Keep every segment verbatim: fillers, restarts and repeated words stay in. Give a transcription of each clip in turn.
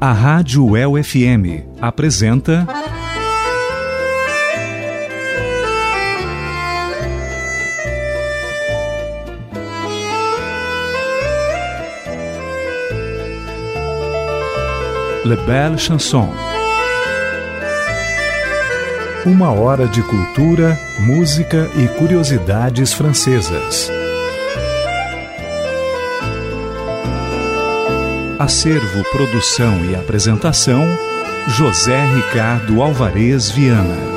A Rádio U E L F M apresenta Le Belle Chanson. Uma hora de cultura, música e curiosidades francesas. Acervo, produção e apresentação, José Ricardo Alvarez Viana.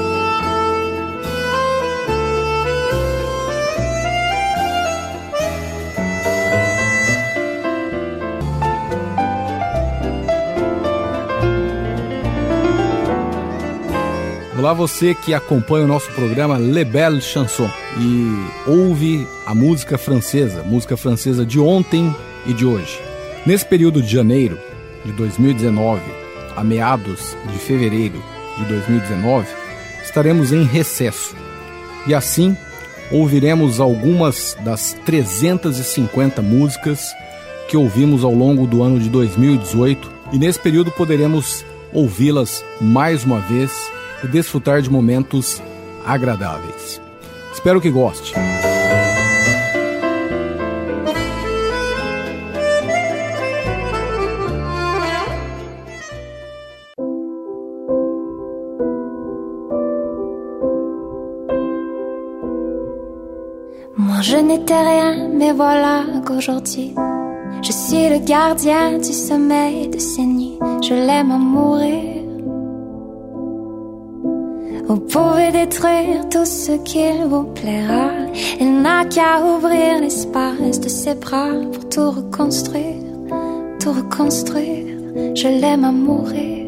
Olá você que acompanha o nosso programa Le Belle Chanson e ouve a música francesa, música francesa de ontem e de hoje. Nesse período de janeiro de dois mil e dezenove a meados de fevereiro de dois mil e dezenove, estaremos em recesso. E assim, ouviremos algumas das trezentas e cinquenta músicas que ouvimos ao longo do ano de dois mil e dezoito, e nesse período poderemos ouvi-las mais uma vez e desfrutar de momentos agradáveis. Espero que goste. Moi je n'étais rien, mais voilà qu'aujourd'hui je suis le gardien du sommeil de ces nuits. Je l'aime à mourir. Vous pouvez détruire tout ce qu'il vous plaira. Il n'a qu'à ouvrir l'espace de ses bras pour tout reconstruire, tout reconstruire. Je l'aime à mourir.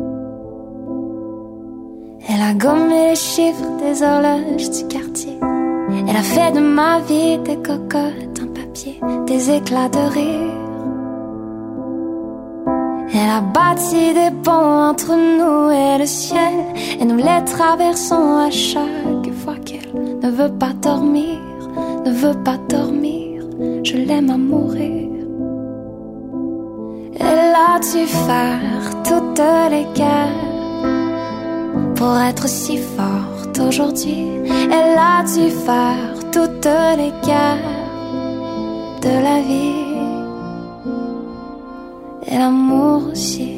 Elle a gommé les chiffres des horloges du quartier. Elle a fait de ma vie des cocottes en papier, des éclats de rire. Elle a bâti des ponts entre nous et le ciel, et nous les traversons à chaque fois qu'elle ne veut pas dormir, ne veut pas dormir. Je l'aime à mourir. Elle a dû faire toutes les guerres pour être si forte aujourd'hui. Elle a dû faire toutes les guerres de la vie. Et l'amour aussi.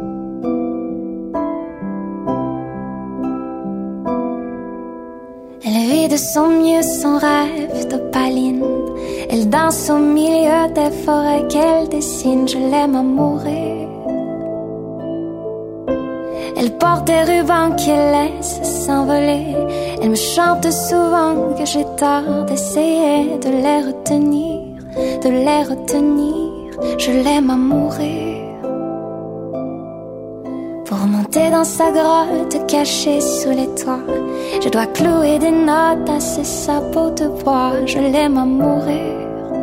Elle vit de son mieux son rêve d'opaline. Elle danse au milieu des forêts qu'elle dessine. Je l'aime à mourir. Elle porte des rubans qu'elle laisse s'envoler. Elle me chante souvent que j'ai tort d'essayer de les retenir, de les retenir. Je l'aime à mourir. Pour monter dans sa grotte cachée sous les toits, je dois clouer des notes à ses sabots de bois. Je l'aime à mourir.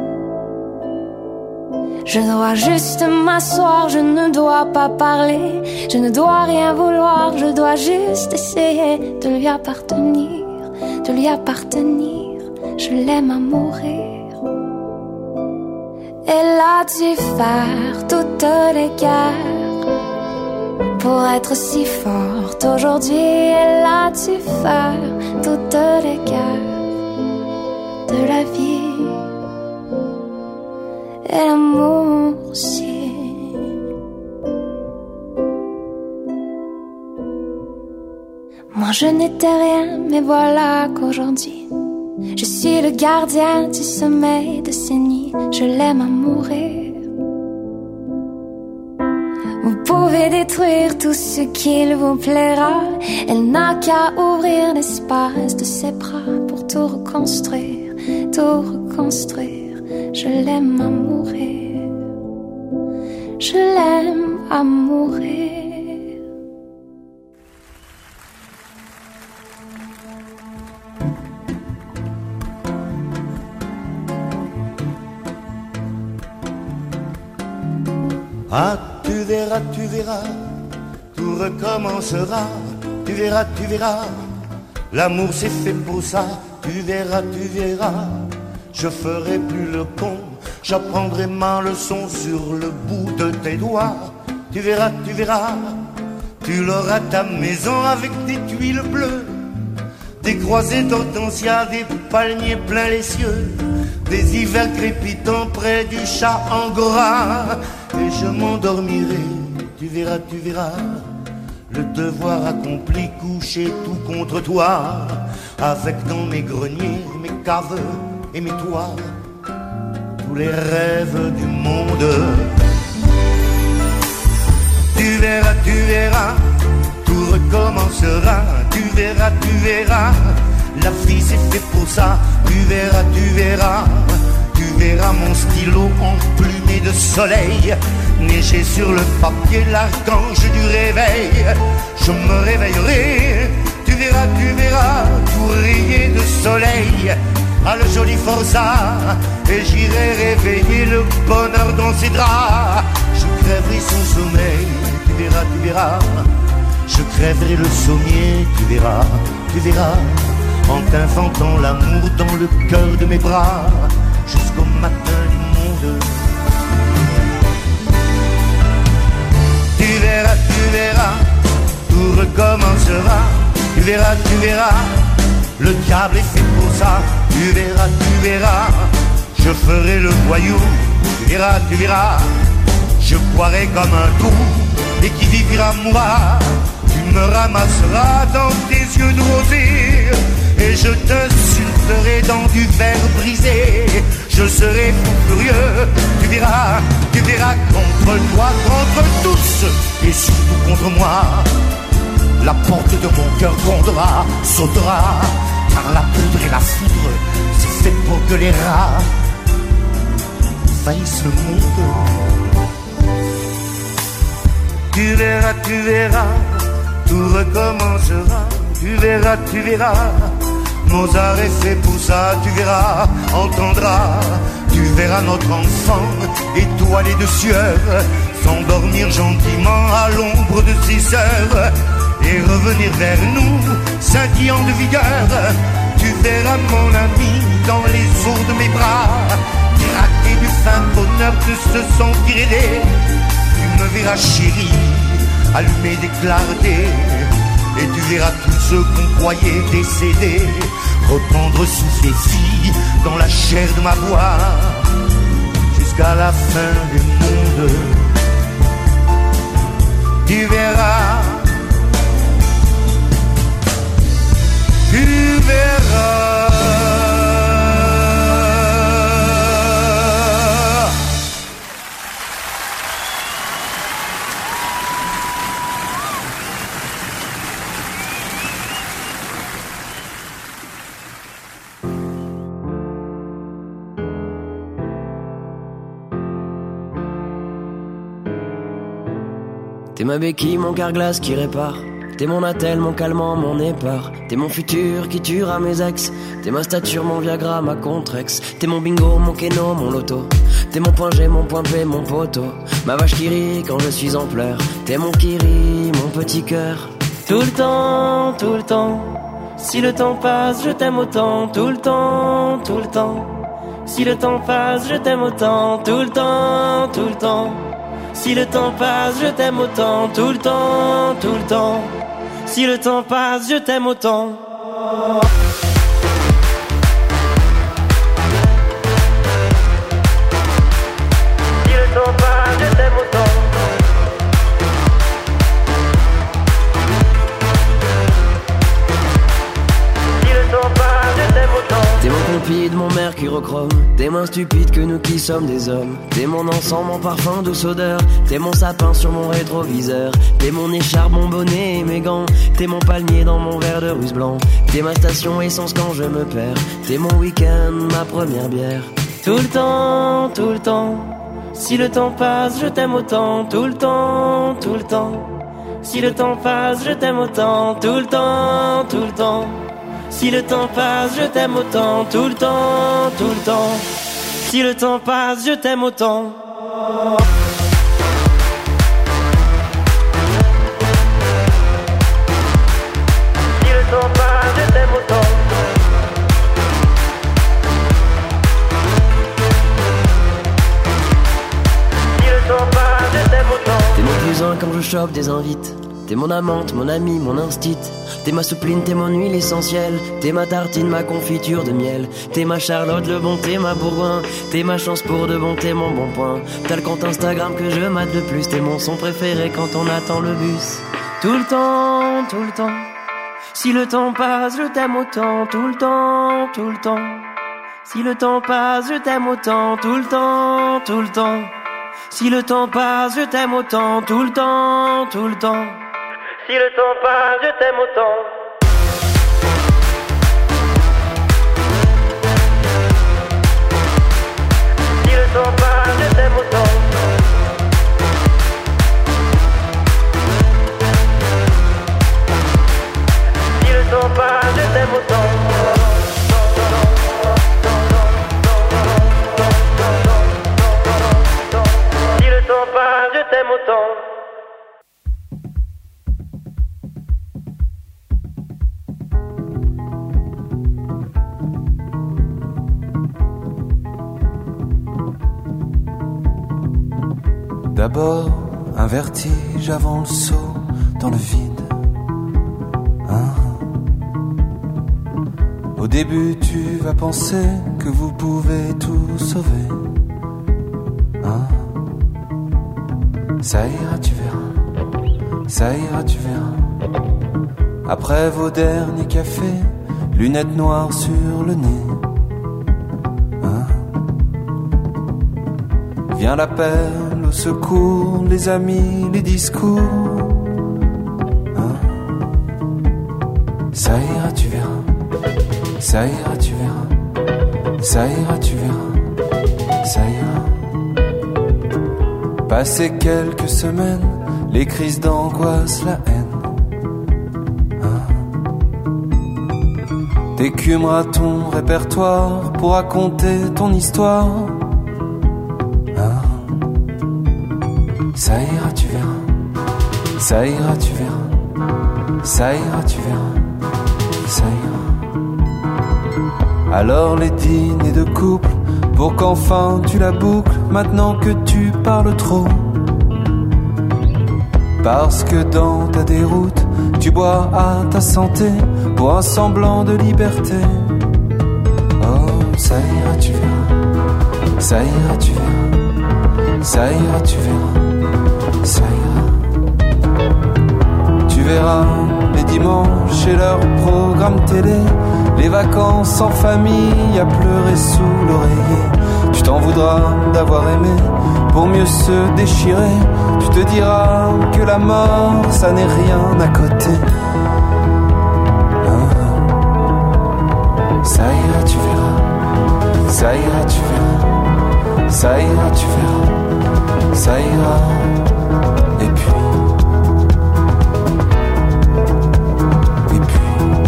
Je dois juste m'asseoir, je ne dois pas parler, je ne dois rien vouloir, je dois juste essayer de lui appartenir, de lui appartenir. Je l'aime à mourir. Elle a dû faire toutes les guerres pour être si forte aujourd'hui. Elle a dû faire toutes les guerres de la vie. Et l'amour aussi. Moi je n'étais rien, mais voilà qu'aujourd'hui je suis le gardien du sommeil de ces nuits. Je l'aime à mourir. Vous pouvez détruire tout ce qu'il vous plaira. Elle n'a qu'à ouvrir l'espace de ses bras pour tout reconstruire, tout reconstruire. Je l'aime à mourir. Je l'aime à mourir. Ah, tu verras, tu verras, tout recommencera. Tu verras, tu verras, l'amour c'est fait pour ça. Tu verras, tu verras, je ferai plus le con. J'apprendrai ma leçon sur le bout de tes doigts. tu verras, tu verras. Tu l'auras ta maison avec des tuiles bleues, des croisées d'hortensia, des palmiers pleins les cieux, des hivers crépitants près du chat angora. Et je m'endormirai, tu verras, tu verras, le devoir accompli, couché tout contre toi, avec dans mes greniers, mes caves et mes toits, tous les rêves du monde. Tu verras, tu verras, tout recommencera. Tu verras, tu verras, la vie c'est fait pour ça. Tu verras, tu verras, tu verras mon stylo emplumé de soleil, neiger sur le papier l'archange du réveil. Je me réveillerai, tu verras, tu verras, tout rayé de soleil à le joli forçat, et j'irai réveiller le bonheur dans ses draps. Je crèverai son sommeil, tu verras, tu verras, je crèverai le sommier, tu verras, tu verras, en t'inventant l'amour dans le cœur de mes bras, jusqu'au matin du monde. Tu verras, tu verras, tout recommencera. Tu verras, tu verras, le diable est fait pour ça. Tu verras, tu verras, je ferai le voyou. Tu verras, tu verras, je boirai comme un trou, et qui vivra mourra. Tu me ramasseras dans tes yeux de rosée, et je t'insulterai dans du verre brisé. Je serai fou furieux, tu verras, tu verras, contre toi, contre tous, et surtout contre moi. La porte de mon cœur grondera, sautera, car la poudre et la foudre, c'est fait pour que les rats envahissent le monde. Tu verras, tu verras, tout recommencera. Tu verras, tu verras, Mozart est fait pour ça. Tu verras, entendras, tu verras notre enfant étoilé de sueur s'endormir gentiment à l'ombre de ses heures et revenir vers nous, scintillant de vigueur. Tu verras mon ami dans les eaux de mes bras, craquer du fin bonheur de se sentir aidé. Tu me verras chérie, allumer des clartés, et tu verras tous ceux qu'on croyait décédés reprendre souffle et vie dans la chair de ma voix, jusqu'à la fin du monde. Tu verras, tu verras. T'es ma béquille, mon carglass qui répare. T'es mon attel, mon calmant, mon épar. T'es mon futur qui tuera mes ex. T'es ma stature, mon Viagra, ma Contrex. T'es mon bingo, mon keno, mon loto. T'es mon point G, mon point P, mon poteau. Ma vache qui rit quand je suis en pleurs. T'es mon kiri, mon petit cœur. Tout le temps, tout le temps. Si le temps passe, je t'aime autant. Tout le temps, tout le temps. Si le temps passe, je t'aime autant. Tout le temps, tout le temps. Si le temps passe, je t'aime autant. Tout le temps, tout le temps. Si le temps passe, je t'aime autant. Si le temps passe, je t'aime autant. Si le temps passe, je t'aime autant. T'es mon compide, mon mercurochrome. T'es moins stupide que nous qui sommes des hommes. T'es mon encens, mon parfum, douce odeur. T'es mon sapin sur mon rétroviseur. T'es mon écharpe, mon bonnet et mes gants. T'es mon palmier dans mon verre de russe blanc. T'es ma station essence quand je me perds. T'es mon week-end, ma première bière. Tout le temps, tout le temps. Si le temps passe, je t'aime autant. Tout le temps, tout le temps. Si le temps passe, je t'aime autant. Tout le temps, tout le temps. Si le temps passe, je t'aime autant. Tout le temps, tout le temps. Si le temps passe, je t'aime autant. Si le temps passe, je t'aime autant. Si le temps passe, je t'aime autant. T'es mon plus Photoshop des invites. T'es mon amante, mon ami, mon instit. T'es ma soupline, t'es mon huile essentielle. T'es ma tartine, ma confiture de miel. T'es ma Charlotte, le bon, t'es ma Bourgoin. T'es ma chance pour de bon, t'es mon bon point. T'as le compte Instagram que je mate le plus. T'es mon son préféré quand on attend le bus. Tout le temps, tout le temps. Si le temps passe, je t'aime autant. Tout le temps, tout le temps. Si le temps passe, je t'aime autant. Tout le temps, tout le temps. Si le temps passe, je t'aime autant. Tout le temps, tout le temps. Si le temps passe, je t'aime autant. Si le temps passe, je t'aime autant. Si le temps passe, je t'aime autant. Si le temps passe, je t'aime autant. D'abord, un vertige avant le saut dans le vide. Hein? Au début, tu vas penser que vous pouvez tout sauver. Hein? Ça ira, tu verras. Ça ira, tu verras. Après vos derniers cafés, lunettes noires sur le nez. Hein? Vient l'appel au secours, les amis, les discours. Hein? Ça ira, tu verras. Ça ira, tu verras. Ça ira, tu verras. Ça ira. Passé quelques semaines, les crises d'angoisse, la haine. Hein? T'écumeras ton répertoire pour raconter ton histoire. Ça ira, tu verras. Ça ira, tu verras. Ça ira, tu verras. Ça ira. Alors les dîners de couple, pour qu'enfin tu la boucles, maintenant que tu parles trop. Parce que dans ta déroute, tu bois à ta santé pour un semblant de liberté. Oh, ça ira, tu verras. Ça ira, tu verras. Ça ira, tu verras. Ça ira. Tu verras les dimanches et leurs programmes télé, les vacances en famille à pleurer sous l'oreiller. Tu t'en voudras d'avoir aimé pour mieux se déchirer. Tu te diras que la mort, ça n'est rien à côté. Ah. Ça ira, tu verras. Ça ira, tu verras. Ça ira, tu verras. Ça ira. Et puis, et puis,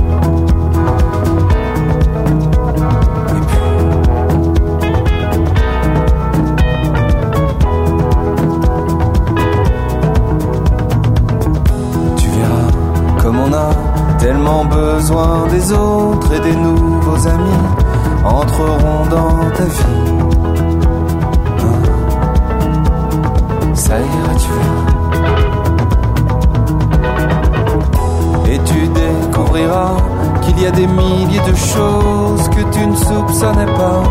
et puis, tu verras comme on a tellement besoin des autres et des nouveaux amis entreront dans ta vie. Ça ira, tu verras. Et tu découvriras qu'il y a des milliers de choses que tu ne soupçonnais pas.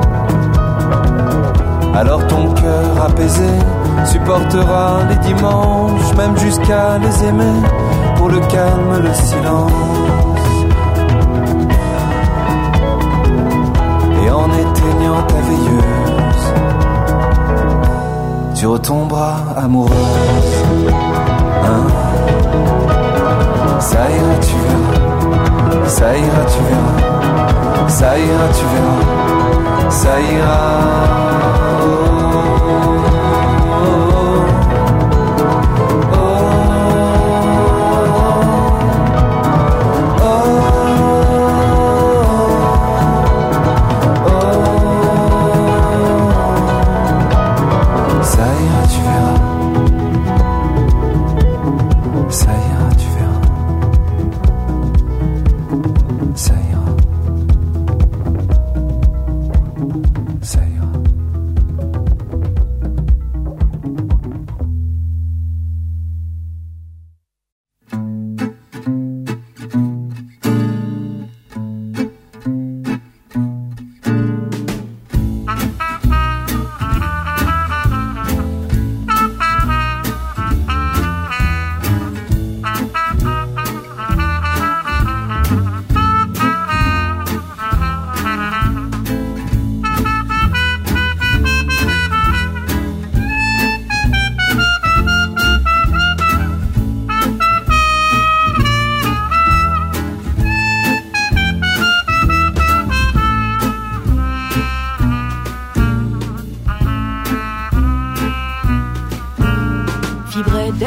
Alors ton cœur apaisé supportera les dimanches, même jusqu'à les aimer, pour le calme, le silence. Et en éteignant ta veilleuse, tu retomberas amoureuse. Hein? Ça ira, tu verras. Ça ira, tu verras. Ça ira, tu verras. Ça ira. Oh, oh, oh. Ça ira.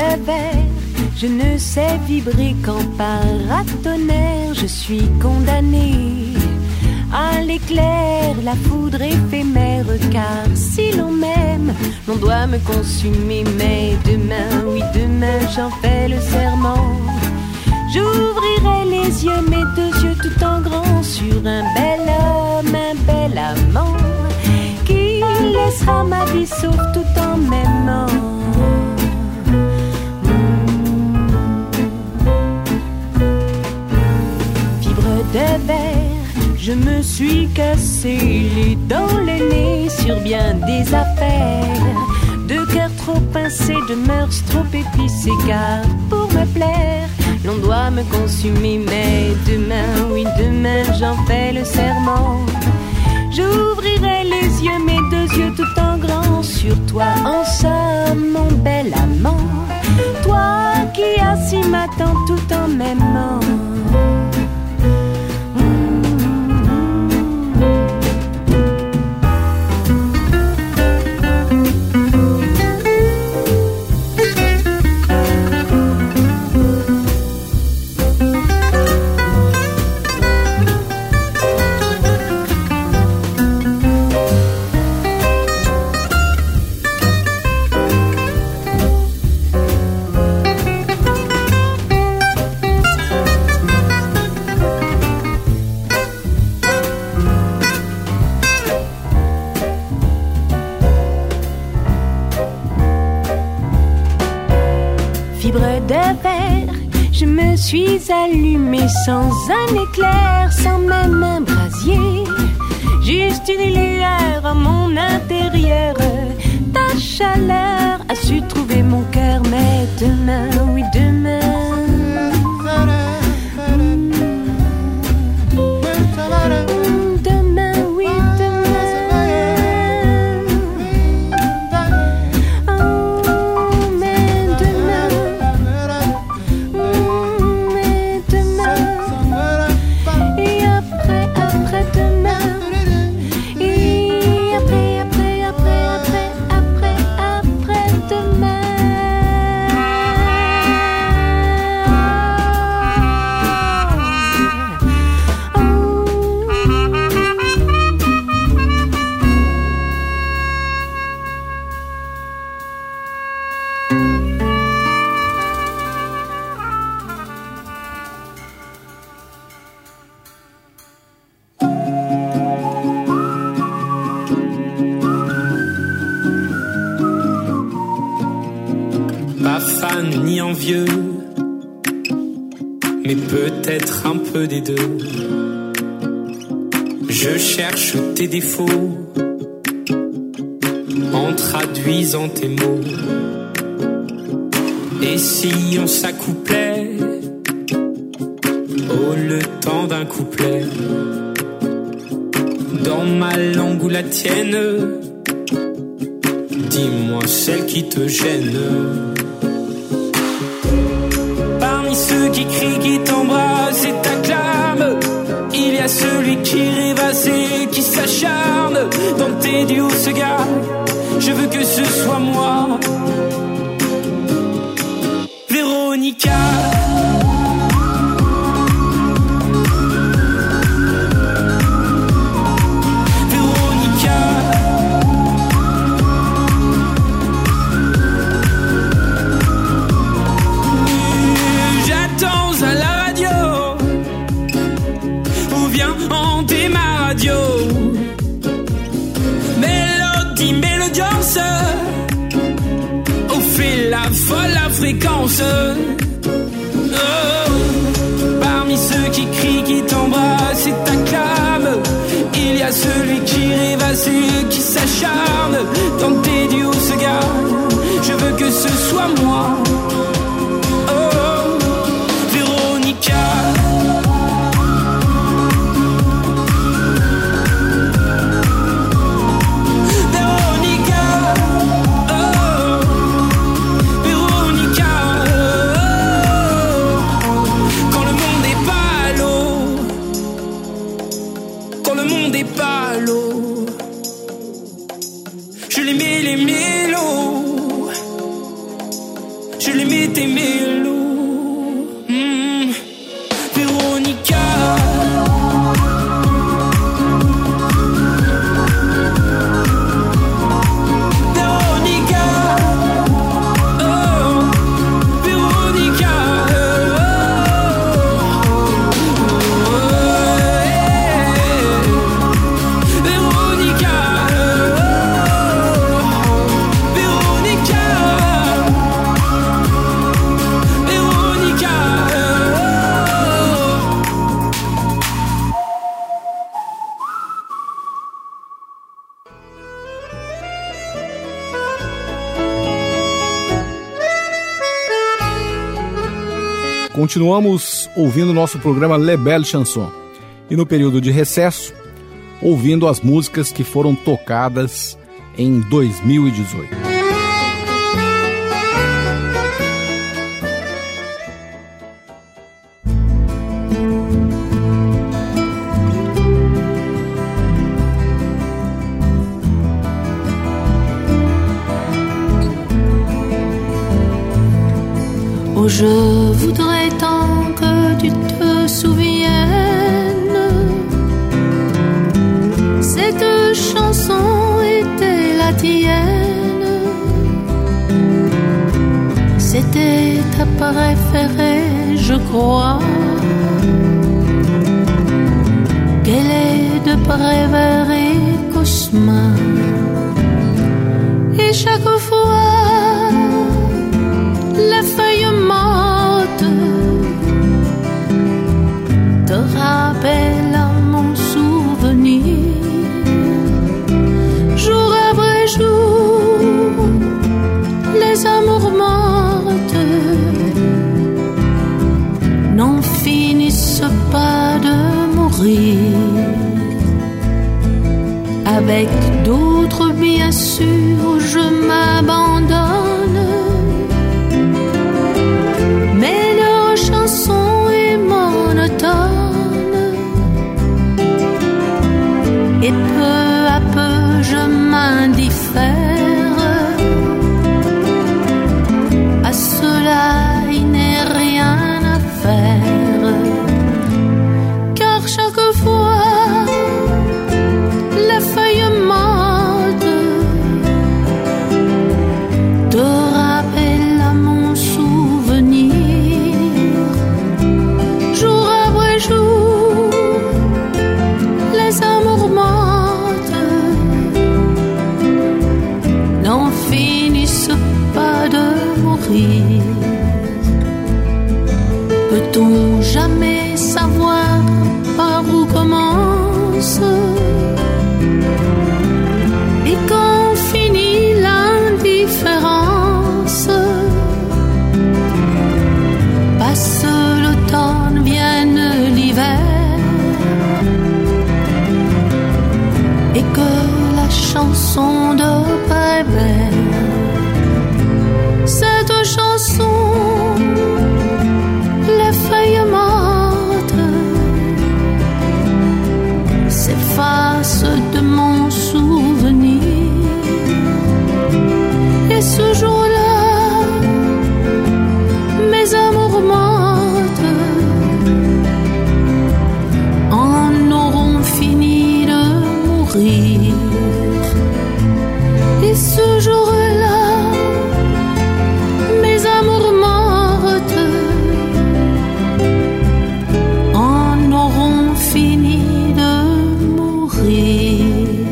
de verre, je ne sais vibrer qu'en paratonnerre. Je suis condamnée à l'éclair, la foudre éphémère. Car si l'on m'aime, l'on doit me consumer. Mais demain, oui demain, j'en fais le serment. J'ouvrirai les yeux, mes deux yeux tout en grand, sur un bel homme, un bel amant, qui laissera ma vie sauve tout en m'aimant. De verre, je me suis cassé les dents, le nez sur bien des affaires. De cœur trop pincé, de mœurs trop épicées. Car pour me plaire, l'on doit me consumer. Mais demain, oui demain, j'en fais le serment. J'ouvrirai les yeux, mes deux yeux tout en grand, sur toi en somme, mon bel amant. Toi qui assis m'attends tout en m'aimant. Je me suis allumée sans un éclair, sans même un brasier. Juste une lueur à mon intérieur. Ta chaleur a su trouver mon cœur. Mais demain, oui demain, vieux, mais peut-être un peu des deux. Je cherche tes défauts en traduisant tes mots. Et si on s'accouplait oh le temps d'un couplet, dans ma langue ou la tienne, dis-moi celle qui te gêne. Ceux qui crient, qui t'embrassent et t'acclament, il y a celui qui rêvasse et qui s'acharne. Dans tes duos se gare, je veux que ce soit moi, Véronica. Mélodie, mélodiance, on fait la folle à fréquence. Oh, parmi ceux qui crient, qui t'embrassent et t'acclament, il y a celui qui rêvasse et qui s'acharne. Dans tes duos se gare, je veux que ce soit moi. Oh, Véronica. Continuamos ouvindo nosso programa Le Belle Chanson. E no período de recesso, ouvindo as músicas que foram tocadas em dois mil e dezoito. Oh, je voudrais tant que tu te souviennes. Cette chanson était la tienne. C'était ta préférée, je crois. Qu'elle est de Prévert et Cosma. Et chaque fois les feuilles mortes te rappellent à mon souvenir. Jour après jour, les amours mortes n'en finissent pas de mourir. Avec d'autres, bien sûr, je m'abandonne. Mais leur chanson est monotone. Et peu à peu je m'indiffère. À cela il n'est rien à faire. Car chaque fois les feuilles mortes te rappellent à mon souvenir. Jour après jour, les amours mortes n'en finissent pas de mourir. Peut-on jamais savoir par où commence et quand finit l'indifférence? Passe l'automne, vienne l'hiver, et que la chanson de Prévert, cette chanson, les feuilles mortes s'effacent de mon souvenir. Et ce jour-là, mes amours mortes en auront fini de mourir. Et ce jour-là, mes amours mortes en auront fini de mourir.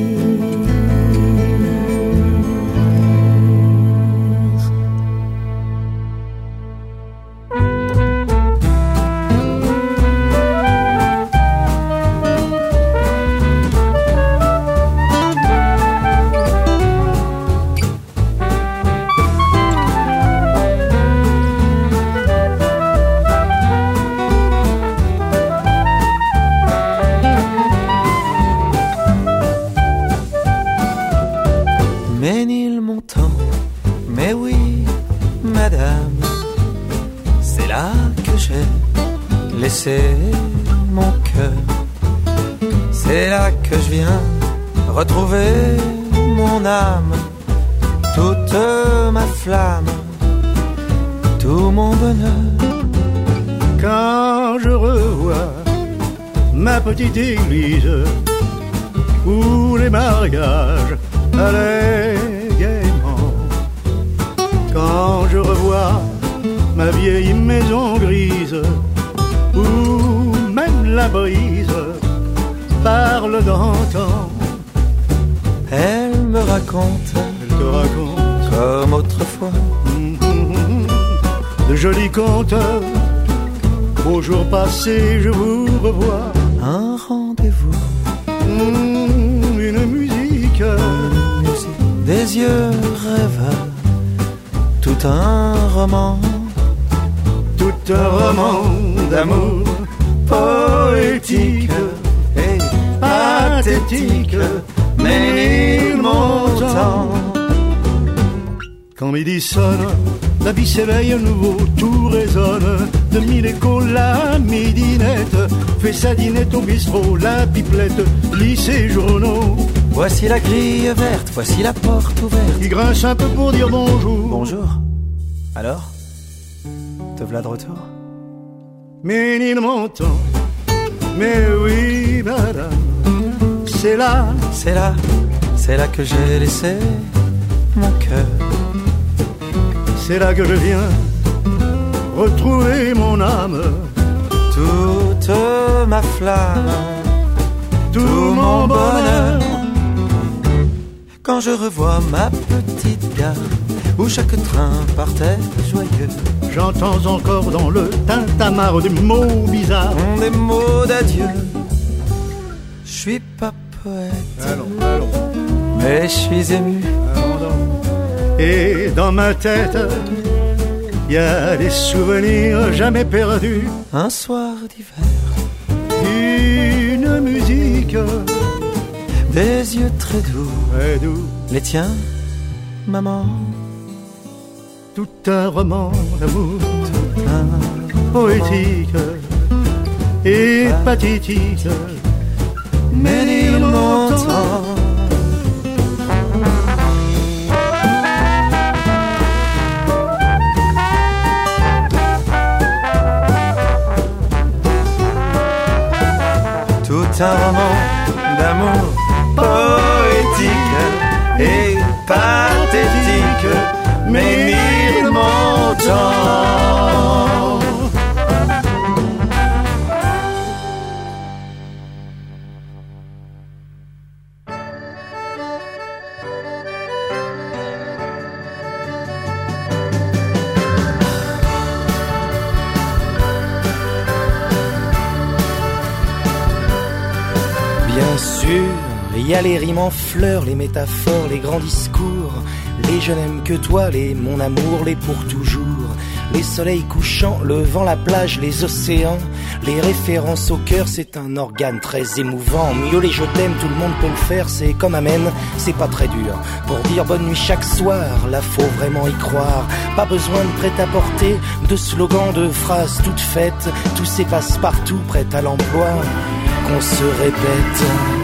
Ménilmontant, mais oui, madame, c'est là que j'ai laissé mon cœur. C'est là que je viens retrouver mon âme, toute ma flamme, tout mon bonheur. Quand je revois ma petite église où les mariages allaient gaiement. Quand je revois ma vieille maison grise où même la brise parle d'antan, elle me raconte, elle te raconte comme autrefois de jolis contes. Au jour passé, je vous revois. Un rendez-vous, mmh, une musique, une musique, des yeux rêveurs, tout un roman, tout un roman d'amour poétique et pathétique, mais montant. Quand midi sonne, la vie s'éveille à nouveau, tout résonne. De mille échos, la midinette fait sa dînette au bistrot, la pipelette lit ses journaux. Voici la grille verte, voici la porte ouverte. Il grince un peu pour dire bonjour. Bonjour. Alors, te v'là de retour? Ménine Montan, mais oui madame, c'est là, c'est là, c'est là que j'ai laissé mon cœur. C'est là que je viens retrouver mon âme, toute ma flamme, tout, tout mon bonheur. Quand je revois ma petite gare où chaque train partait joyeux, j'entends encore dans le tintamarre des mots bizarres, des mots d'adieu. Je suis pas poète, allons, allons. Mais je suis ému. Et dans ma tête, il y a des souvenirs jamais perdus. Un soir d'hiver, une musique, des yeux très doux, très doux. Les tiens, maman. Tout un roman d'amour, tout un poétique et pathétique, mais il m'entend. Tout un roman d'amour poétique et pathétique, mais il m'entend. Bien sûr, il y a les rimes en fleurs, les métaphores, les grands discours, les je n'aime que toi, les mon amour, les pour toujours, les soleils couchants, le vent, la plage, les océans, les références au cœur, c'est un organe très émouvant. Mieux les je t'aime, tout le monde peut le faire, c'est comme amen, c'est pas très dur. Pour dire bonne nuit chaque soir, là faut vraiment y croire. Pas besoin de prêt-à-porter, de slogans, de phrases toutes faites, tout s'efface partout, prêt à l'emploi, qu'on se répète.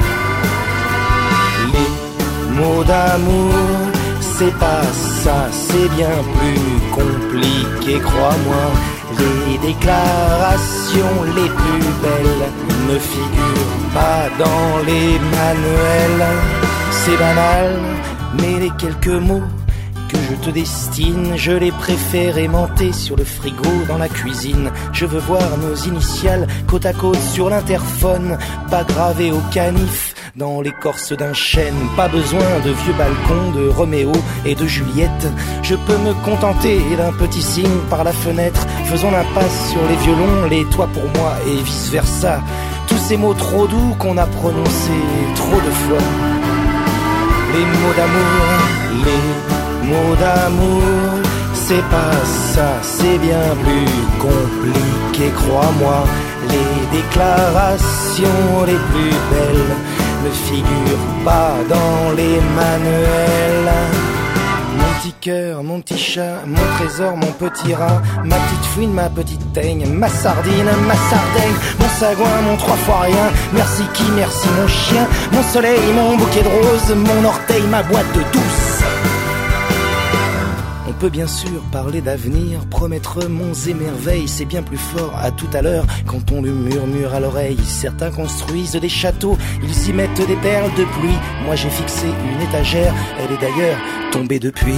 Les mots d'amour, c'est pas ça, c'est bien plus compliqué, crois-moi. Les déclarations les plus belles ne figurent pas dans les manuels. C'est banal, mais les quelques mots que je te destine, je les préfère aimanter sur le frigo dans la cuisine. Je veux voir nos initiales côte à côte sur l'interphone, pas gravées au canif dans l'écorce d'un chêne. Pas besoin de vieux balcons de Roméo et de Juliette. Je peux me contenter d'un petit signe par la fenêtre. Faisons l'impasse sur les violons, les toits pour moi et vice versa. Tous ces mots trop doux qu'on a prononcés trop de fois. Les mots d'amour, les mots d'amour, c'est pas ça, c'est bien plus compliqué, crois-moi. Les déclarations les plus belles ne figurent pas dans les manuels. Mon petit cœur, mon petit chat, mon trésor, mon petit rat, ma petite fouine, ma petite teigne, ma sardine, ma sardaigne, mon sagouin, mon trois fois rien, merci qui, merci mon chien, mon soleil, mon bouquet de roses, mon orteil, ma boîte de douce. On peut bien sûr parler d'avenir, promettre monts et merveilles, c'est bien plus fort. À tout à l'heure, quand on lui murmure à l'oreille. Certains construisent des châteaux, ils y mettent des perles de pluie. Moi j'ai fixé une étagère, elle est d'ailleurs tombée depuis.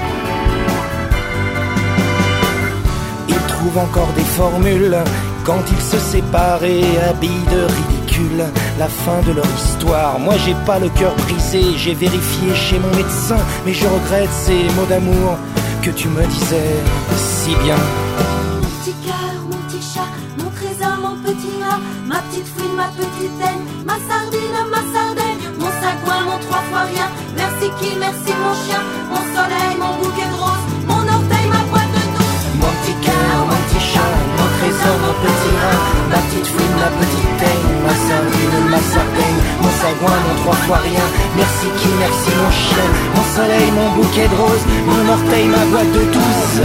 Ils trouvent encore des formules quand ils se séparent et habillent de ridicule la fin de leur histoire. Moi j'ai pas le cœur brisé, j'ai vérifié chez mon médecin, mais je regrette ces mots d'amour que tu me disais si bien. Mon petit cœur, mon petit chat, mon trésor, mon petit rat, ma petite fouine, ma petite haine, ma sardine, ma sardaigne, mon sagouin, mon trois fois rien. Merci qui, merci mon chien, mon soleil, mon bouquet de roses, mon orteil, ma boîte de douce. Mon petit cœur, mon petit chat, mon trésor, mon petit rat, ma petite fouine, ma petite haine, ma sardine, ma sardaigne, mon sagouin, mon trois fois rien. Merci qui, merci mon chien, mon soleil, mon bouquet de roses, mon orteil, ma boîte de douce.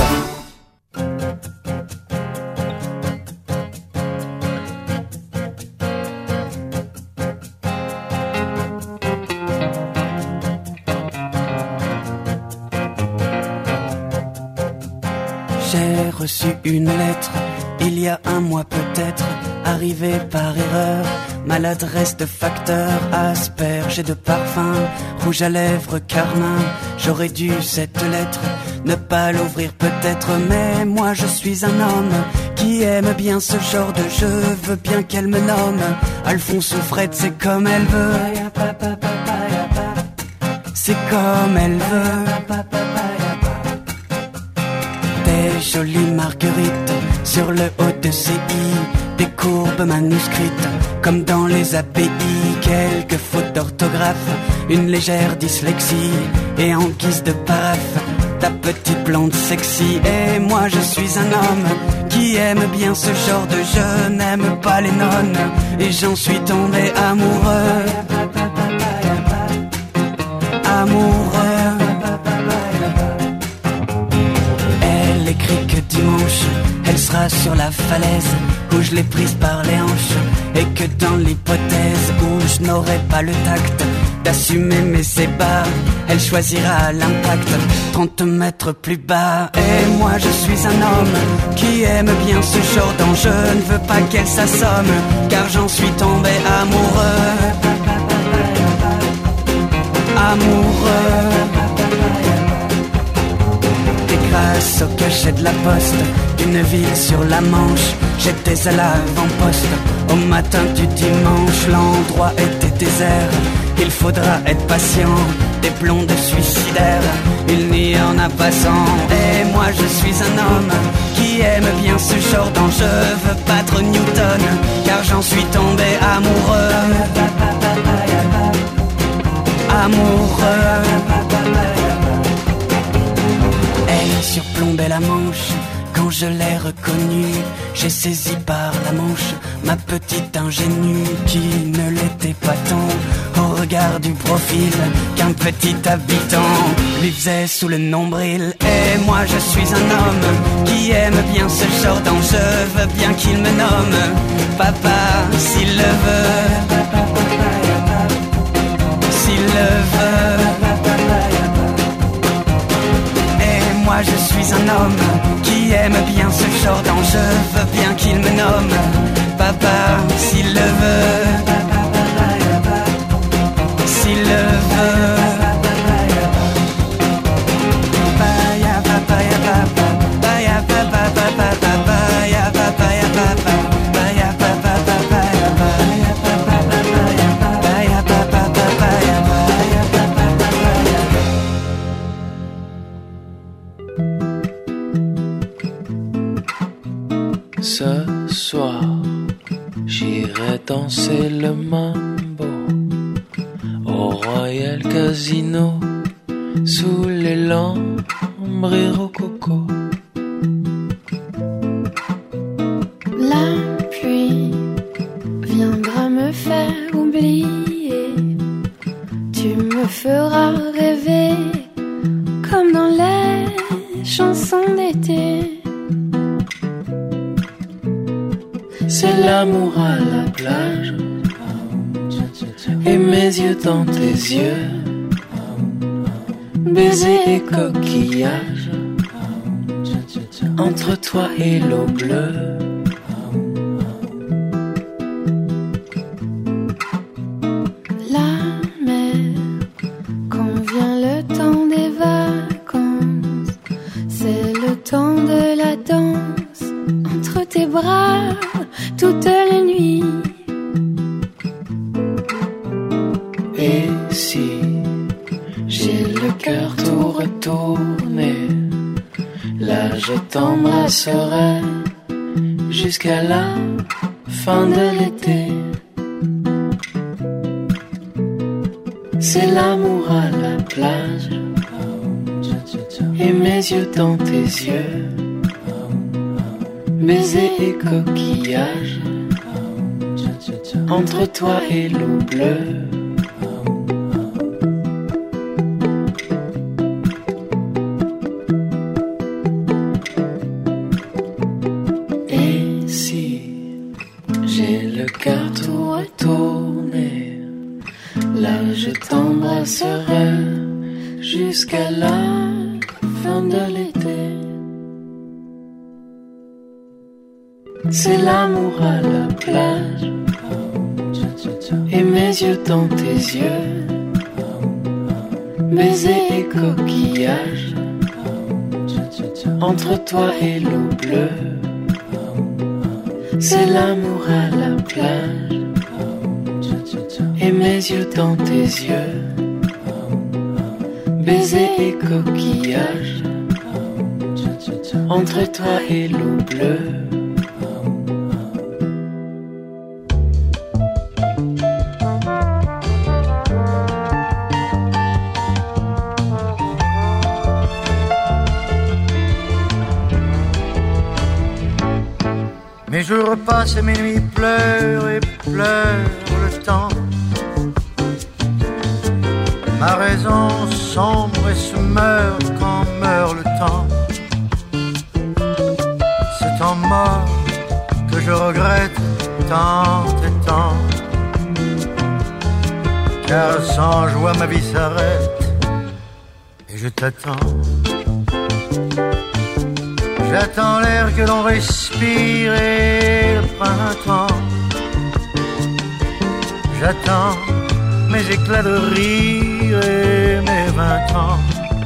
J'ai reçu une lettre, il y a un mois peut-être, arrivée par erreur. Maladresse de facteur, asperge et de parfum, rouge à lèvres, carmin. J'aurais dû cette lettre ne pas l'ouvrir peut-être, mais moi je suis un homme qui aime bien ce genre de jeu. Veux bien qu'elle me nomme Alphonse ou Fred, c'est comme elle veut. C'est comme elle veut. Des jolies marguerites sur le haut de ses i, des courbes manuscrites comme dans les A P I, quelques fautes d'orthographe, une légère dyslexie et en guise de paraphe ta petite blonde sexy. Et moi je suis un homme qui aime bien ce genre de jeu, n'aime pas les nonnes et j'en suis tombé amoureux. Amoureux. Elle écrit que dimanche elle sera sur la falaise où je l'ai prise par les hanches, et que dans l'hypothèse où je n'aurai pas le tact d'assumer mes ébats, elle choisira l'impact trente mètres plus bas. Et moi je suis un homme qui aime bien ce genre d'enjeu, ne veux pas qu'elle s'assomme car j'en suis tombé amoureux. Amoureux. Et grâce au cachet de la poste d'une ville sur la Manche, j'étais à l'avant-poste au matin du dimanche. L'endroit était désert, il faudra être patient, des blondes suicidaires, il n'y en a pas cent. Et moi je suis un homme qui aime bien ce genre d'enjeu, veux battre Newton car j'en suis tombé amoureux. Amoureux. Elle surplombait la Manche quand je l'ai reconnue. J'ai saisi par la manche ma petite ingénue qui ne l'était pas tant au regard du profil qu'un petit habitant lui faisait sous le nombril. Et moi je suis un homme qui aime bien ce genre d'enjeu, veux bien qu'il me nomme papa s'il le veut. S'il le veut. Et moi je suis un homme qui aime bien ce genre d'enjeu, veux bien qu'il me nomme papa s'il le veut. S'il le veut. Baya papa ya papa, baya papa papa papa ya papa ya papa, baya papa papa ya baya papa papa ya baya papa papa ya baya papa papa ya. Ce soir, j'irai danser le mambo au Royal Casino sous les lambris rococo. La pluie viendra me faire oublier, tu me feras rêver comme dans les chansons d'été. C'est l'amour à la plage et mes yeux dans tes yeux, baiser et coquillage entre toi et l'eau bleue. La mer, quand vient le temps des vacances, c'est le temps de la danse entre tes bras toutes les nuits. Et si j'ai le cœur tout retourné, là je t'embrasserai jusqu'à la fin de l'été. C'est l'amour à la plage et mes yeux dans tes yeux, baisers et coquillages entre toi et l'eau bleue. Jusqu'à la fin de l'été. C'est l'amour à la plage et mes yeux dans tes yeux, baisers et coquillages entre toi et l'eau bleue. C'est l'amour à la plage et mes yeux dans tes yeux, baisers et coquillages entre toi et l'eau bleue. Mes jours passent et mes nuits pleurent et pleurent le temps. Ma raison sombre et se meurt quand meurt le temps. Ce temps mort que je regrette tant et tant. Car sans joie ma vie s'arrête et je t'attends. J'attends l'air que l'on respire et le printemps. J'attends mes éclats de rire et mes vingt ans,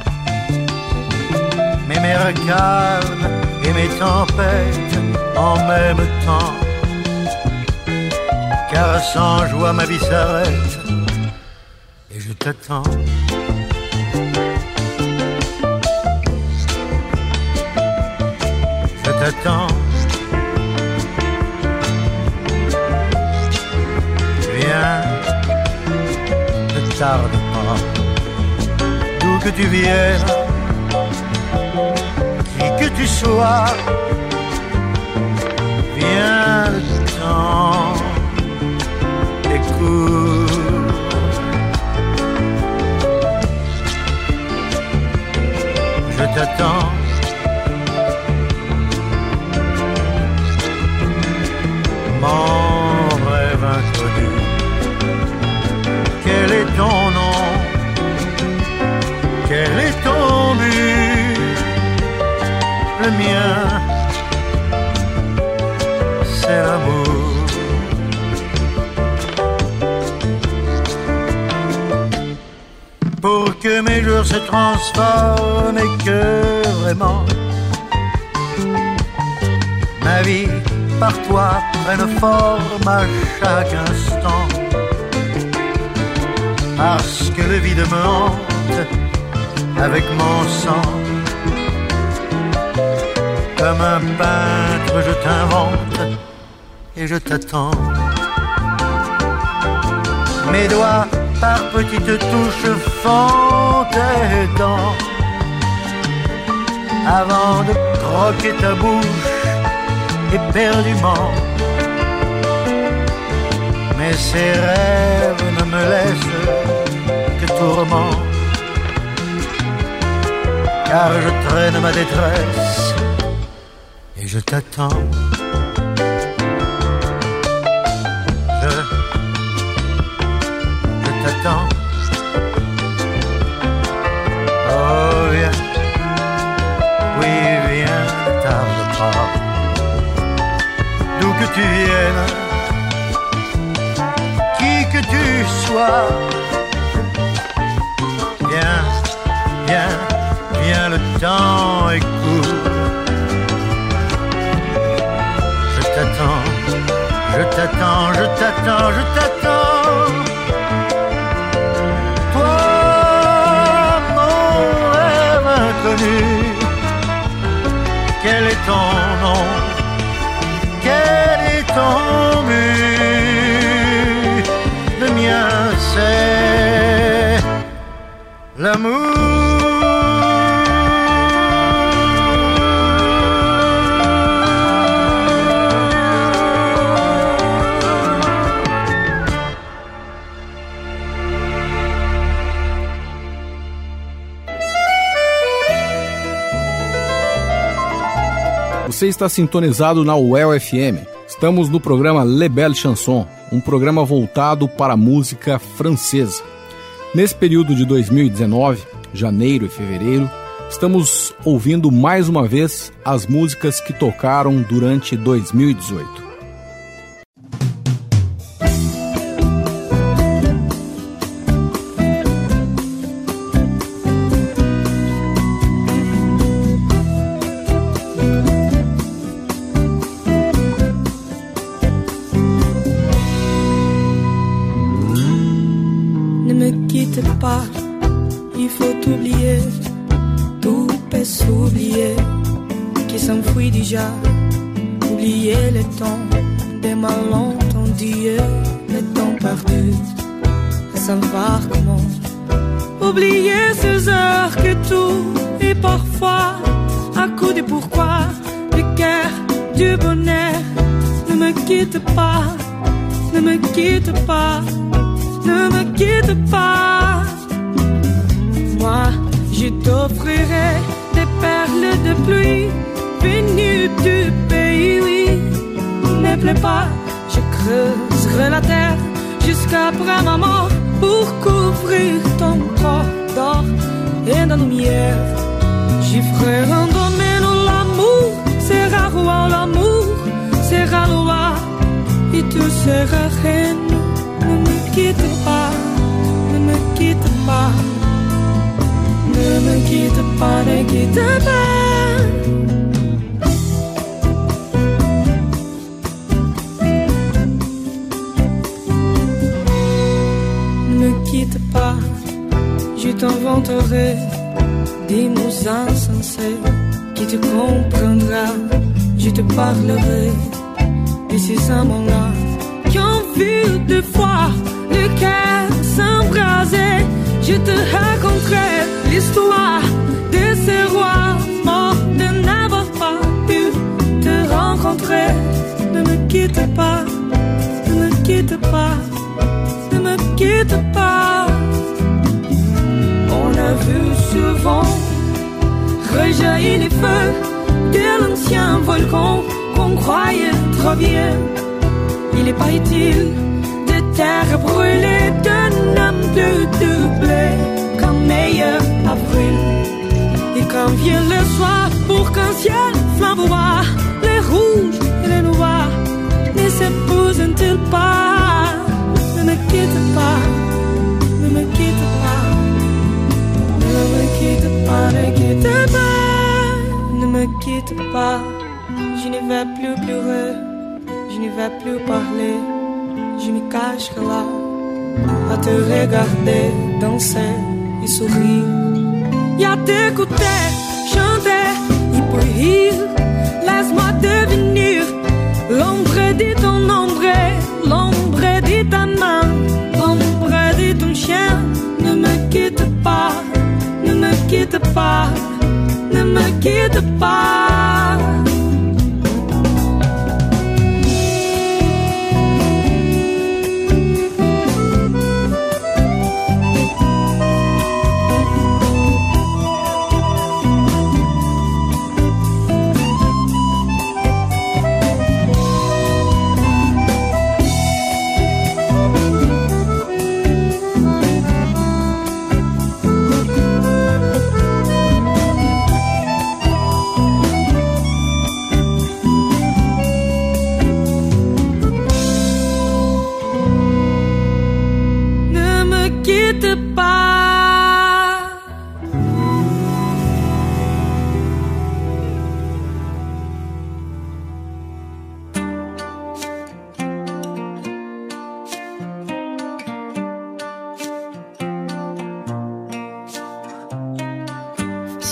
mes mers calmes et mes tempêtes en même temps. Car sans joie ma vie s'arrête et je t'attends. Je t'attends. Viens, ne tarde pas, d'où que tu viennes, qui que tu sois. Viens, le temps est court. Je t'attends. Mon rêve inconnu, quel est ton nom? Quel est ton but? Le mien, c'est l'amour. Pour que mes jours se transforment et que vraiment ma vie par toi prenne forme à chaque instant. Parce que le vide me hante avec mon sang. Comme un peintre je t'invente et je t'attends. Mes doigts par petites touches font tes dents. Avant de croquer ta bouche éperdument. Mais ces rêves ne me laissent que tourment. Car je traîne ma détresse et je t'attends. Je, je t'attends. Oh viens, oui viens, ne tarde toi. Viens, viens, viens, le temps est court. Je t'attends, je t'attends, je t'attends, je t'attends. Toi, mon rêve inconnu, quel est ton nom? Quel est ton but? Le mien c'est l'amour. Você está sintonizado na U E L F M. Estamos no programa Les Belles Chansons, um programa voltado para a música francesa. Nesse período de dois mil e dezenove, janeiro e fevereiro, estamos ouvindo mais uma vez as músicas que tocaram durante dois mil e dezoito. Pas, il faut oublier, tout peut s'oublier, qui s'enfuit déjà, oublier le temps des malentendus, le temps perdu, à savoir comment, oublier ces heures que tout est parfois, à coup de pourquoi, du cœur, du bonheur, ne me quitte pas, ne me quitte pas, ne me quitte pas. Moi, je t'offrirai des perles de pluie venues du pays, oui. Ne plaît pas, je creuserai la terre jusqu'après ma mort pour couvrir ton corps d'or et de lumière. J'y ferai un domaine où l'amour sera roi, l'amour sera loi et tu seras reine. Ne me quitte pas, ne me quitte pas. Ne me quitte pas, ne quitte pas. Ne me quitte pas, je t'inventerai des mots insensés qui te comprendra. Je te parlerai de ces amants-là qui ont vu deux fois le cœur s'embraser. Je te raconterai l'histoire de ces rois morts de n'avoir pas pu te rencontrer. Ne me quitte pas, ne me quitte pas, ne me quitte pas. On a vu souvent rejaillir les feux de l'ancien volcan qu'on croyait trop bien. Il n'est pas utile de terre brûlée, de n'homme plus doublé qu'un meilleur avril. Et quand vient le soir pour qu'un ciel flamboie, les rouges et les noirs ne s'épousent-ils pas? Ne me quitte pas, ne me quitte pas, ne me quitte pas, ne quitte pas, ne me quitte pas. Je ne vais plus pleurer, je ne vais plus parler, je me cacherai là à te regarder danser et sourire, et à t'écouter chanter et puis rire. Laisse-moi devenir l'ombre de ton ombre, l'ombre de ta main, l'ombre de ton chien. Ne me quitte pas, ne me quitte pas, ne me quitte pas.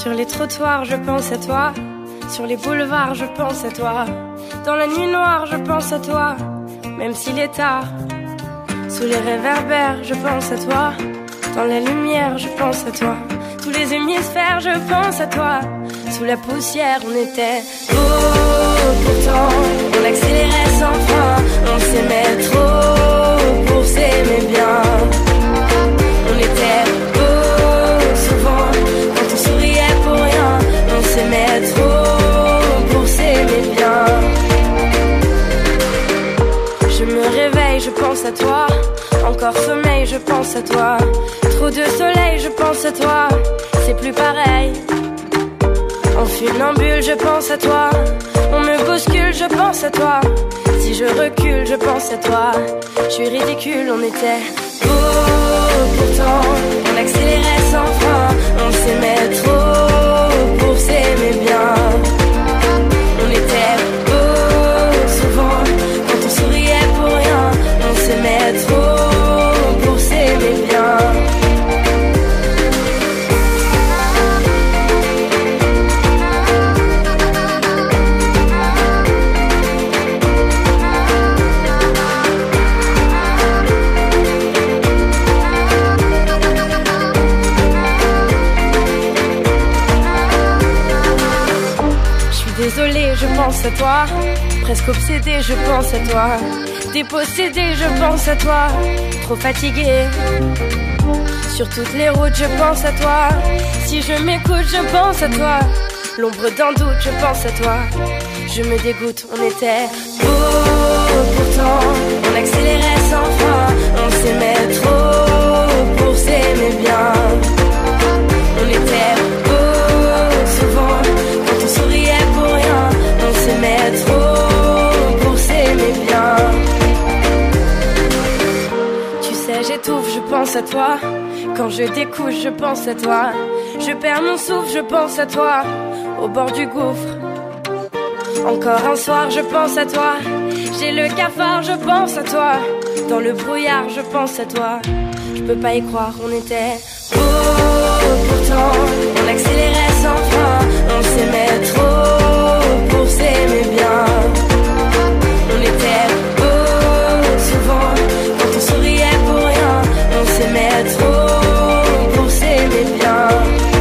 Sur les trottoirs, je pense à toi. Sur les boulevards, je pense à toi. Dans la nuit noire, je pense à toi. Même s'il est tard. Sous les réverbères, je pense à toi. Dans la lumière, je pense à toi. Tous les hémisphères, je pense à toi. Sous la poussière, on était beau. Pourtant, on accélérait sans frein. On s'aimait trop pour s'aimer bien. On était beau. Souvent, quand on souriait pour rien. On s'aimait trop pour s'aimer bien. Je me réveille, je pense à toi. Encore sommeil, je pense à toi. Trop de soleil, je pense à toi. C'est plus pareil. En funambule, je pense à toi. On me bouscule, je pense à toi. Si je recule, je pense à toi. Je suis ridicule, on était beau. Pourtant, on accélérait sans frein. On s'aimait trop pour s'aimer bien. On était beau. Souvent, quand on souriait pour rien. On s'aimait trop pour s'aimer bien. Désolée, je pense à toi. Presque obsédée, je pense à toi. Dépossédée, je pense à toi. Trop fatiguée. Sur toutes les routes, je pense à toi. Si je m'écoute, je pense à toi. L'ombre d'un doute, je pense à toi. Je me dégoûte, on était beau. Pourtant, on accélérait sans frein. On s'aimait trop pour s'aimer bien. On était beau. Souvent, quand on souriait pour rien. On s'aimait trop pour s'aimer bien. Tu sais, j'étouffe, je pense à toi. Quand je découche, je pense à toi. Je perds mon souffle, je pense à toi. Au bord du gouffre. Encore un soir, je pense à toi. J'ai le cafard, je pense à toi. Dans le brouillard, je pense à toi. Je peux pas y croire, on était beau. Pourtant, on accélérait sans frein. On s'aimait trop pour s'aimer bien. On était beau. Souvent, quand on souriait pour rien. On s'aimait trop pour s'aimer bien.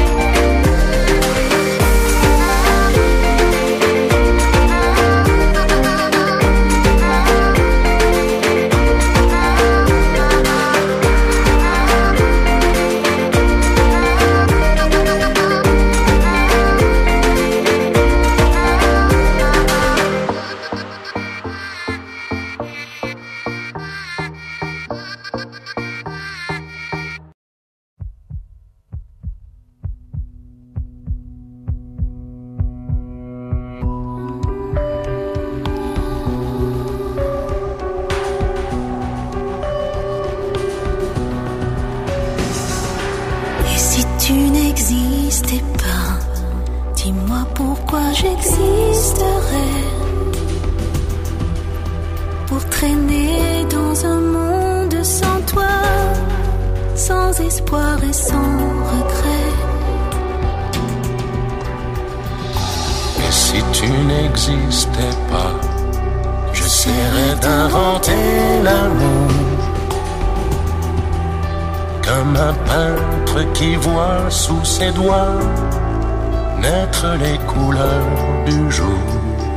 Sous ses doigts naître les couleurs du jour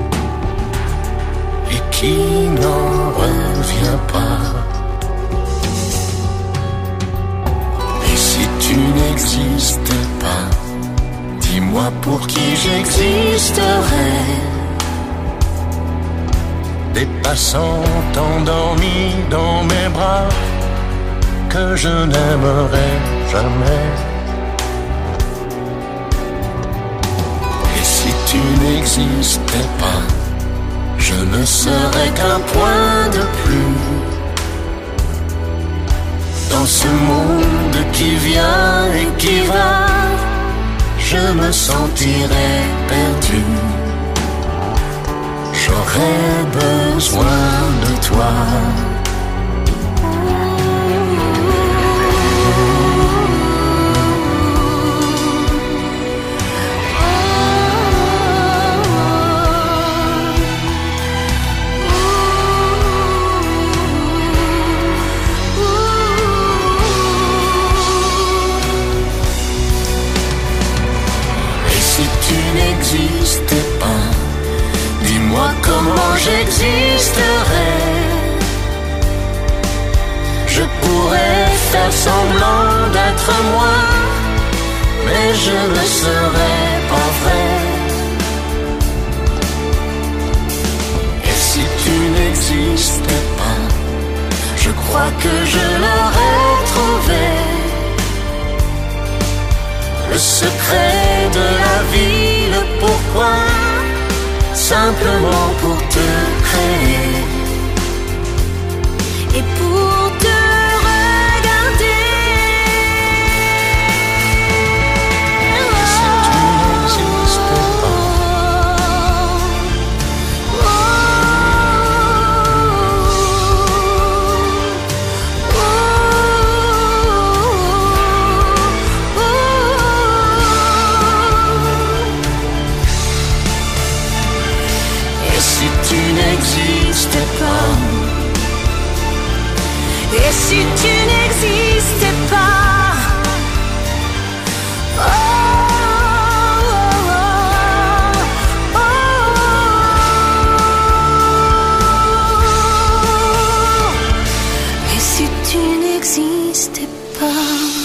et qui n'en revient pas. Et si tu n'existais pas, dis-moi pour qui j'existerais. Des passants endormis dans mes bras que je n'aimerais jamais. Si tu n'existais pas, je ne serais qu'un point de plus dans ce monde qui vient et qui va. Je me sentirais perdu. J'aurais besoin de toi. j'existerais. Je pourrais faire semblant d'être moi, mais je ne serais pas vrai. Et si tu n'existais pas, je crois que je l'aurais trouvé. Le secret de la vie, le pourquoi, simplement pour te créer et pour te regarder. Et si tu n'existais pas, Oh, oh, oh, oh, et si tu n'existais pas, et si tu n'existais pas, oh, oh, oh, oh, et si tu n'existais pas.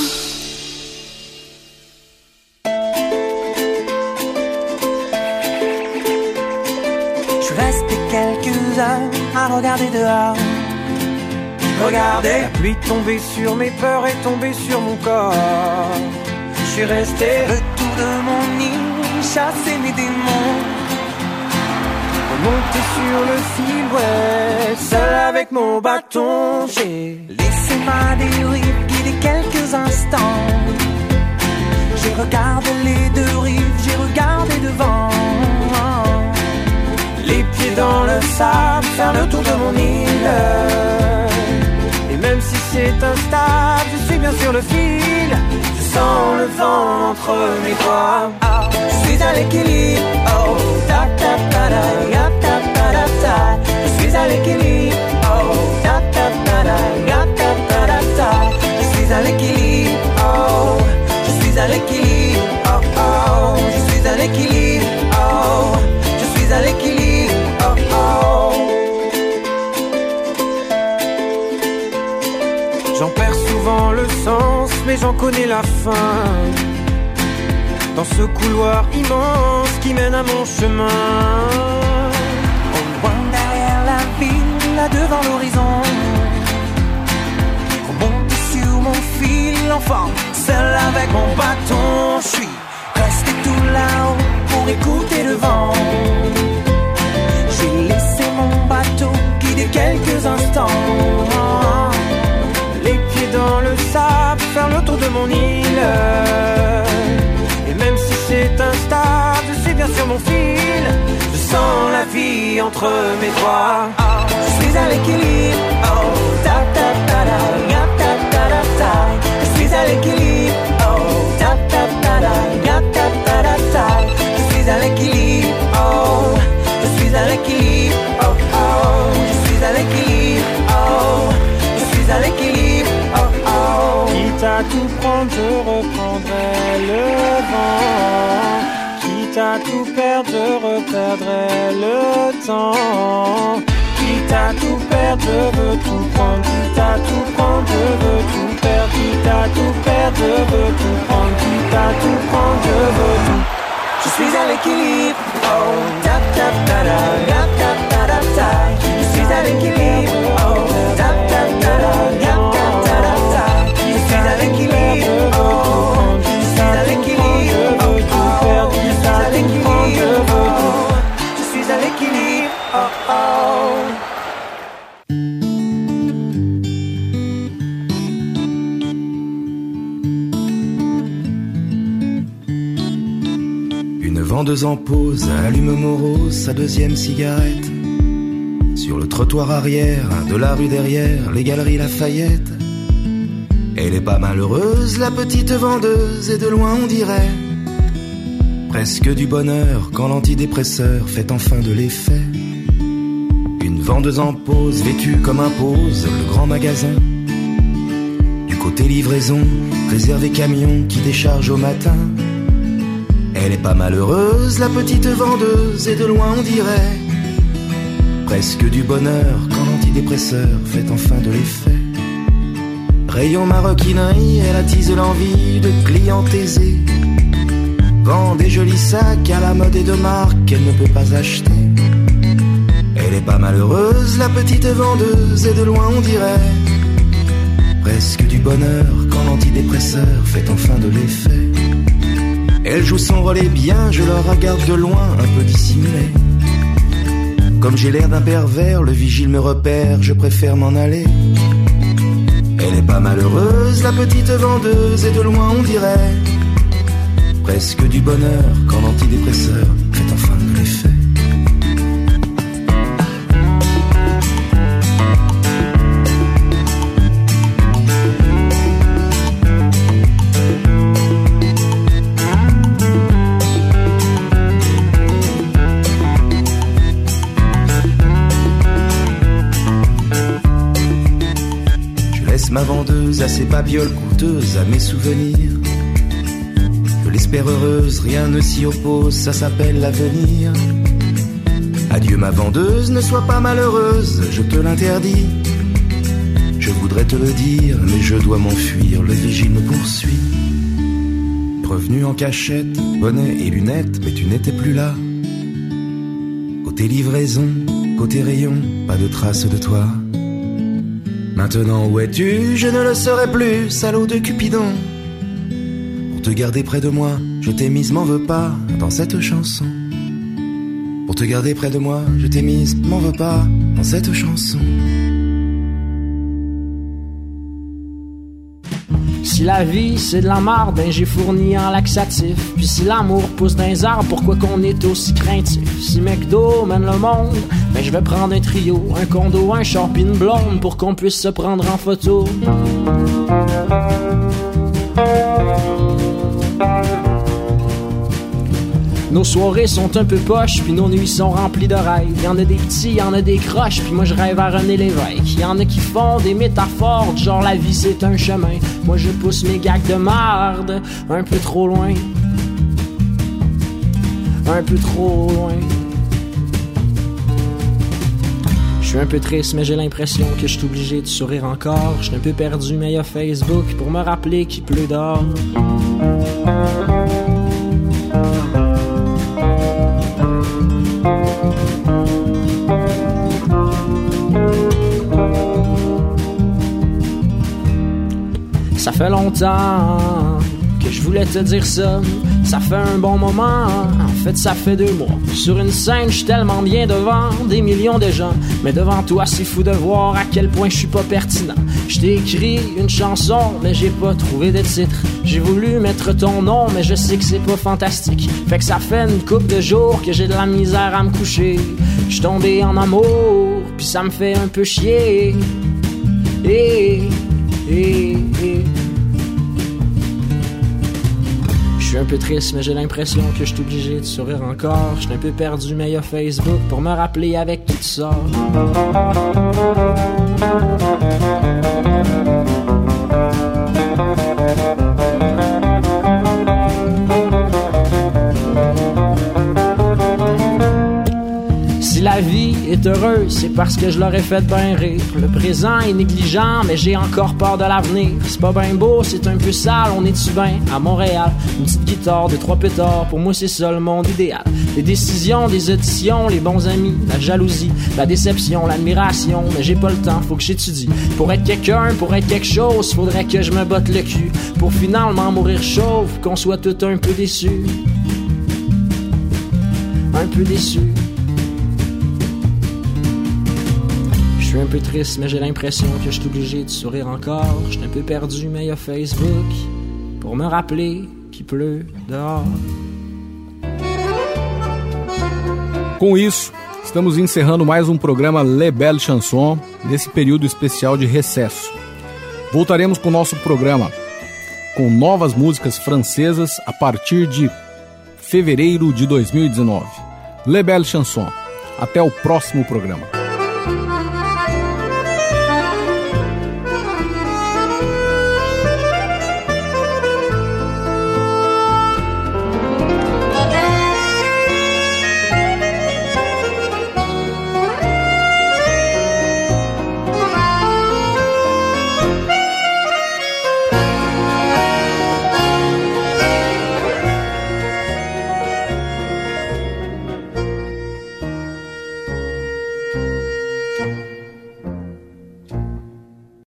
Je suis resté quelques heures à regarder dehors. Regardez la pluie tomber sur mes peurs et tomber sur mon corps. Je suis resté le tour de mon île, chasser mes démons, remonter sur le fil, ouais, seul avec mon bâton. J'ai laissé ma dérive guider quelques instants. J'ai regardé les deux rives, j'ai regardé devant. Les pieds dans le sable, faire le tour de mon île. Et même si c'est instable, je suis bien sur le fil. Je sens le vent entre mes doigts. Oh, je suis à l'équilibre. Oh, ta ta ta ta ta ta ta ta. Je suis à l'équilibre. Oh, ta ta ta ta ta ta ta ta. Je suis à l'équilibre. Oh, je suis à l'équilibre. Oh oh, je suis à l'équilibre. Oh, je suis à l'équilibre. Oh oh. J'en perds souvent le sens, mais j'en connais la fin. Dans ce couloir immense qui mène à mon chemin. Au loin derrière la ville, là devant l'horizon. Remonter sur mon fil, l'enfant, seul avec mon bâton. Je suis resté tout là-haut pour écouter le vent. J'ai laissé mon bateau guider quelques instants. Les pieds dans le sable, faire le tour de mon île. Et même si c'est instable, je suis bien sur mon fil. Je sens la vie entre mes doigts. Oh, je suis à l'équilibre. Oh, ta ta ta ta ta ta ta ta. Je suis à l'équilibre. Oh, ta ta ta ta ta ta ta ta. Je suis à l'équilibre. Oh, je suis à l'équilibre. Oh oh, je suis à l'équilibre. Oh, je suis à l'équilibre. Oh oh. Quitte à tout prendre, je reprendrai le vent. Quitte à tout perdre, je reperdrai le temps. Quitte à tout perdre, je veux tout prendre. Quitte à tout prendre, je veux tout perdre. Quitte à tout perdre, je veux tout prendre. Quitte à tout prendre, je veux tout. Je suis à l'équilibre. Oh, ta ta ta ta ta ta ta ta. Je suis à l'équilibre. Oh, ta ta ta ta ta ta ta ta. Je suis à l'équilibre. Oh, je suis à l'équilibre. Oh, oh, je suis à l'équilibre. Oh, je suis à l'équilibre. Oh, oh. Une vendeuse en pause allume morose sa deuxième cigarette. Sur le trottoir arrière de la rue derrière les galeries Lafayette. Elle est pas malheureuse, la petite vendeuse, et de loin on dirait presque du bonheur quand l'antidépresseur fait enfin de l'effet. Une vendeuse en pause, vêtue comme impose le grand magasin. Du côté livraison, réservé camion qui décharge au matin. Elle est pas malheureuse, la petite vendeuse, et de loin on dirait presque du bonheur quand l'antidépresseur fait enfin de l'effet. Rayon maroquinerie, elle attise l'envie de clients aisés. Vend des jolis sacs à la mode et de marque qu'elle ne peut pas acheter. Elle est pas malheureuse, la petite vendeuse, et de loin on dirait presque du bonheur quand l'antidépresseur fait enfin de l'effet. Elle joue son rôle et bien, je la regarde de loin, un peu dissimulée. Comme j'ai l'air d'un pervers, le vigile me repère, je préfère m'en aller. Elle est pas malheureuse, la petite vendeuse, et de loin on dirait presque du bonheur quand l'antidépresseur fait enfin de l'effet. Ma vendeuse à ses babioles coûteuses, à mes souvenirs. Je l'espère heureuse, rien ne s'y oppose, ça s'appelle l'avenir. Adieu ma vendeuse, ne sois pas malheureuse, je te l'interdis. Je voudrais te le dire, mais je dois m'enfuir, le vigile me poursuit. Revenu en cachette, bonnet et lunettes, mais tu n'étais plus là. Côté livraison, côté rayon, pas de trace de toi. Maintenant où es-tu? Je ne le serai plus, salaud de Cupidon. Pour te garder près de moi, je t'ai mise, m'en veux pas, dans cette chanson. Pour te garder près de moi, je t'ai mise, m'en veux pas, dans cette chanson. Si la vie c'est de la marde, ben j'ai fourni en laxatif. Puis si l'amour pousse dans les arbres, pourquoi qu'on est aussi craintif? Si McDo mène le monde, ben je vais prendre un trio, un condo, un char pis une blonde pour qu'on puisse se prendre en photo. Nos soirées sont un peu poches, puis nos nuits sont remplies de rêves. Y'en a des petits, y'en a des croches, puis moi je rêve à René Lévesque. Y'en a qui font des métaphores, genre la vie c'est un chemin. Moi je pousse mes gags de marde un peu trop loin. Un peu trop loin. Je suis un peu triste, mais j'ai l'impression que je suis obligé de sourire encore. Je suis un peu perdu, mais y a Facebook pour me rappeler qu'il pleut dehors. Ça fait longtemps que je voulais te dire ça. Ça fait un bon moment, en fait ça fait deux mois. Sur une scène, je suis tellement bien devant des millions de gens. Mais devant toi, c'est fou de voir à quel point je suis pas pertinent. Je t'ai écrit une chanson, mais j'ai pas trouvé de titre. J'ai voulu mettre ton nom, mais je sais que c'est pas fantastique. Fait que ça fait une couple de jours que j'ai de la misère à me coucher. Je suis tombé en amour, puis ça me fait un peu chier. Et, et, et. Je suis un peu triste, mais j'ai l'impression que je suis obligé de sourire encore. Je suis un peu perdu, mais y a Facebook pour me rappeler avec qui tu sors. Si la vie est heureuse, c'est parce que je l'aurais fait bien rire. Le présent est négligent, mais j'ai encore peur de l'avenir. C'est pas bien beau, c'est un peu sale, on est-tu bien à Montréal? Une petite guitare, deux, trois pétards, pour moi c'est ça le monde idéal. Les décisions, des auditions, les bons amis, la jalousie, la déception, l'admiration, mais j'ai pas le temps, faut que j'étudie. Pour être quelqu'un, pour être quelque chose, faudrait que je me botte le cul. Pour finalement mourir chauve, qu'on soit tout un peu déçus. Un peu déçus. Je suis un peu triste, mais j'ai l'impression que je suis obligé de sourire encore. Je suis un peu perdu, mais y a Facebook pour me rappeler qu'il pleut dehors. Com isso, estamos encerrando mais um programa Le Belle Chanson, nesse período especial de recesso. Voltaremos com o nosso programa com novas músicas francesas a partir de fevereiro de dois mil e dezenove. Le Belle Chanson. Até o próximo programa.